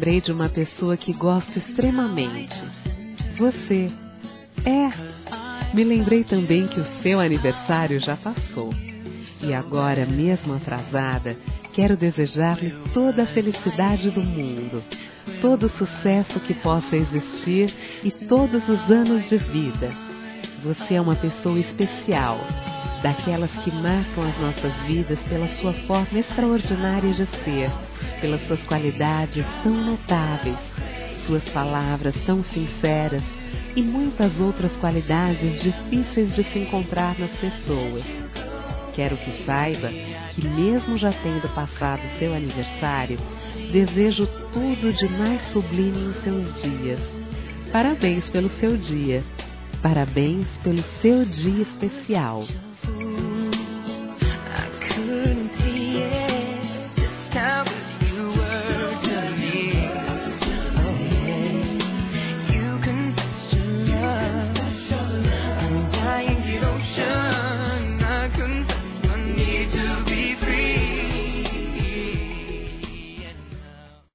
lembrei de uma pessoa que gosto extremamente. Você. Me lembrei também que o seu aniversário já passou. E agora, mesmo atrasada, quero desejar-lhe toda a felicidade do mundo, todo o sucesso que possa existir e todos os anos de vida. Você é uma pessoa especial, daquelas que marcam as nossas vidas pela sua forma extraordinária de ser, pelas suas qualidades tão notáveis, suas palavras tão sinceras e muitas outras qualidades difíceis de se encontrar nas pessoas. Quero que saiba que, mesmo já tendo passado seu aniversário, desejo tudo de mais sublime em seus dias. Parabéns pelo seu dia. Parabéns pelo seu dia especial.